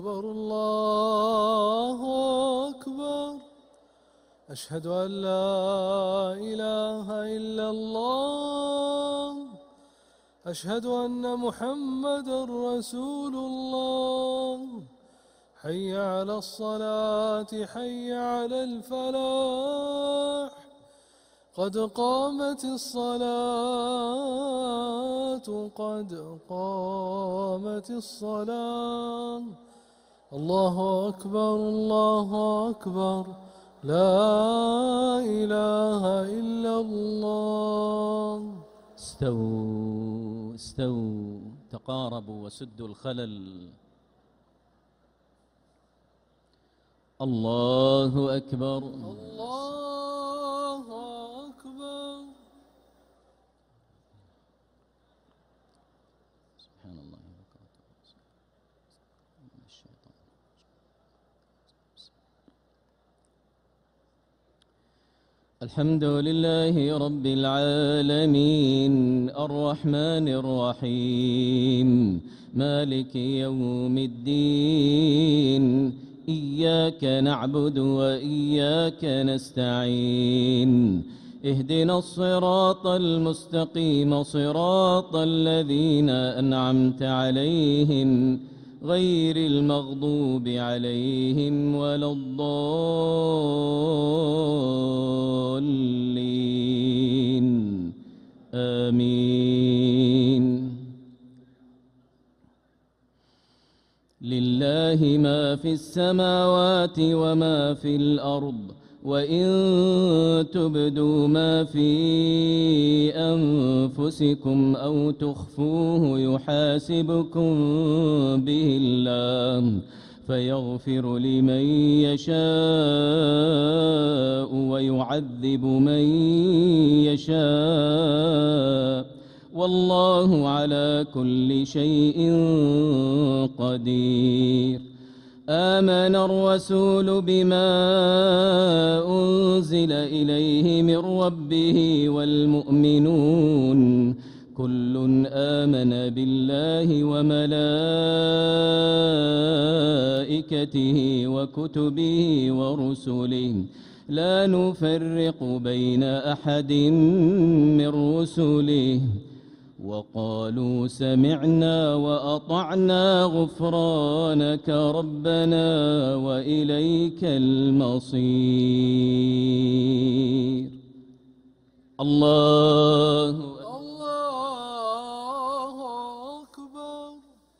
أكبر الله أكبر أشهد أن لا إله إلا الله أشهد أن محمدًا رسول الله حي على الصلاة حي على الفلاح قد قامت الصلاة قد قامت الصلاة الله أكبر الله أكبر لا إله إلا الله. استووا استووا تقاربوا وسدوا الخلل. الله أكبر الله أكبر. سبحان الله الحمد لله رب العالمين الرحمن الرحيم مالك يوم الدين إياك نعبد وإياك نستعين اهدنا الصراط المستقيم صراط الذين أنعمت عليهم غير المغضوب عليهم ولا الضالين آمين. لله ما في السماوات وما في الأرض وإن تبدوا ما في أنفسكم أو تخفوه يحاسبكم به الله فيغفر لمن يشاء ويعذب من يشاء والله على كل شيء قدير. آمن الرسول بما أنزل إليه من ربه والمؤمنون كل آمن بالله وملائكته وكتبه ورسله لا نفرق بين أحد من رسله وقالوا سمعنا وأطعنا غفرانك ربنا وإليك المصير. الله أكبر.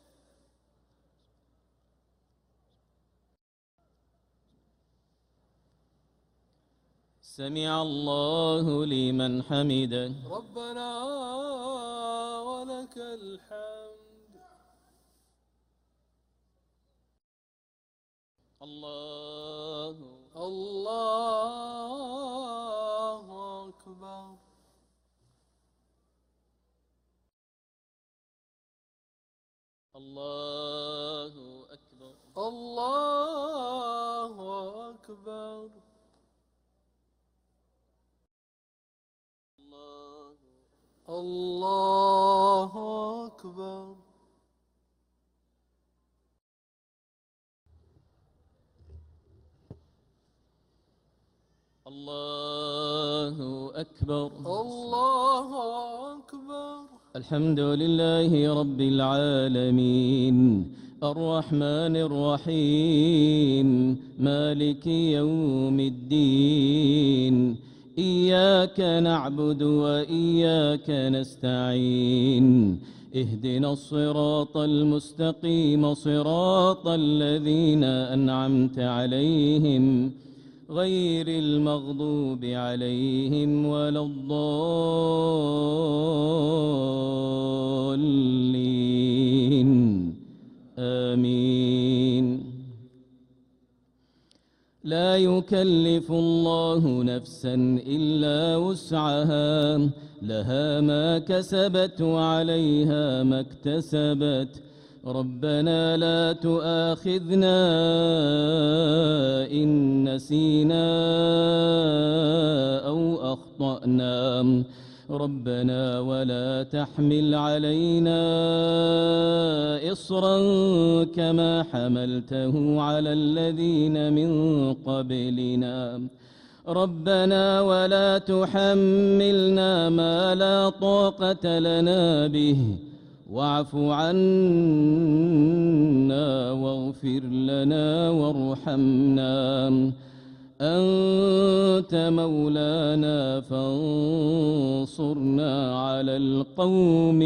سمع الله لمن حمده ربنا ولك الحمد. الله أكبر. الله أكبر. الله أكبر. الله أكبر. الله أكبر. الله أكبر. الحمد لله رب العالمين الرحمن الرحيم مالك يوم الدين إياك نعبد وإياك نستعين اهدنا الصراط المستقيم صراط الذين أنعمت عليهم غير المغضوب عليهم ولا الضالين آمين. لا يكلف الله نفسا إلا وسعها لها ما كسبت وعليها ما اكتسبت ربنا لا تؤاخذنا إن نسينا أو أخطأنا ربنا ولا تحمل علينا إصرا كما حملته على الذين من قبلنا ربنا ولا تحملنا ما لا طاقة لنا به واعف عنا واغفر لنا وارحمنا أنت مولانا فانصرنا على القوم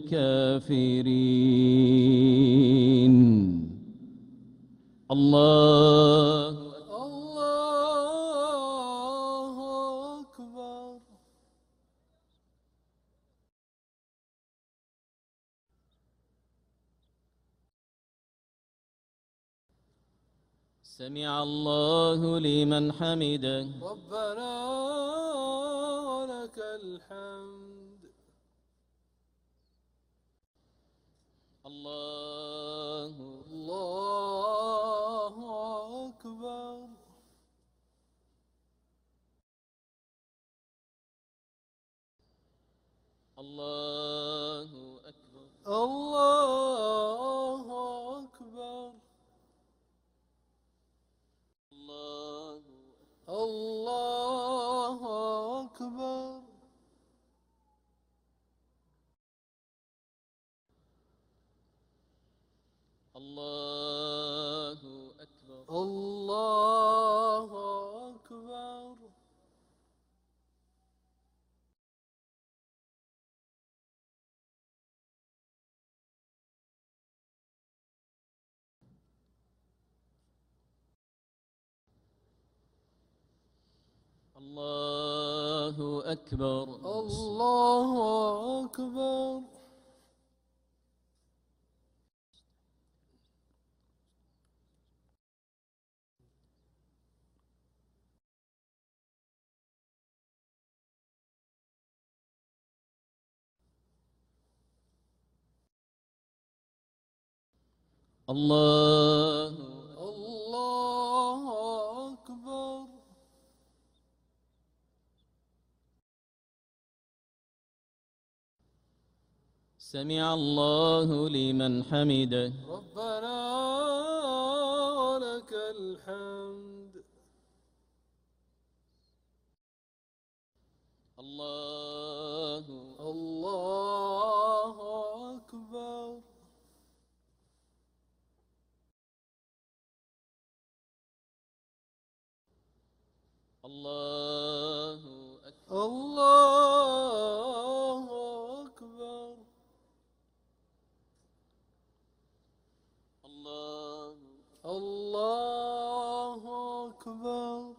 الكافرين. الله الله أكبر. سمع الله لمن حمده. ربنا ولك الحمد. الله الله أكبر. الله أكبر. الله أكبر. الله أكبر. الله أكبر. الله أكبر. الله أكبر. الله أكبر. الله الله أكبر. سمع الله لمن حمده. ربنا ولك الحمد. الله الله أكبر. الله أكبر. الله أكبر. الله الله أكبر.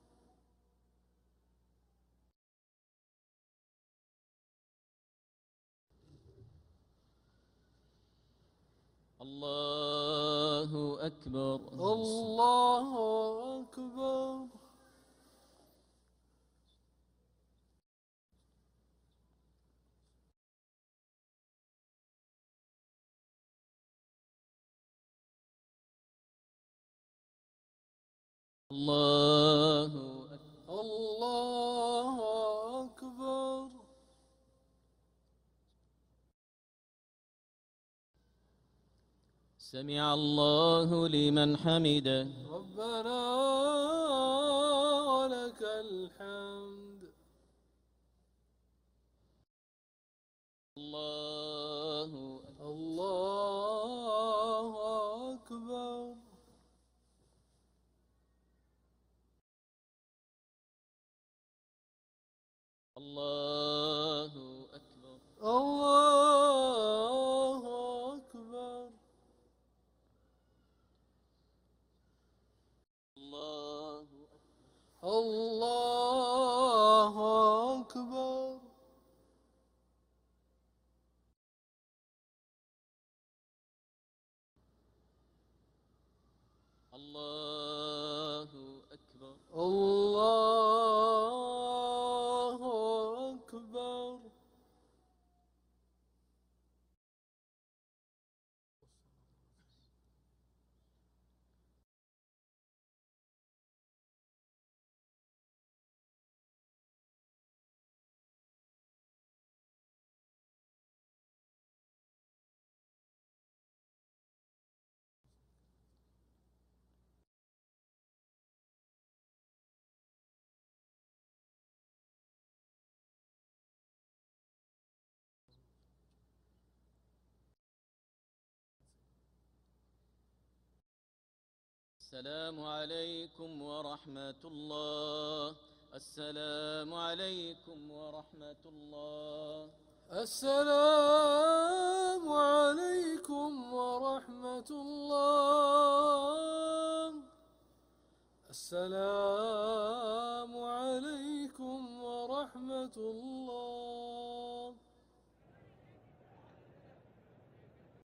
الله أكبر. الله أكبر. الله الله أكبر. سمع الله لمن حمده. ربنا ولك الحمد. الله الله أكبر. الله أكبر. الله أكبر. الله الله أكبر. الله أكبر. الله أكبر. السلام عليكم ورحمة الله. السلام عليكم ورحمة الله. السلام عليكم ورحمة الله. السلام عليكم ورحمة الله.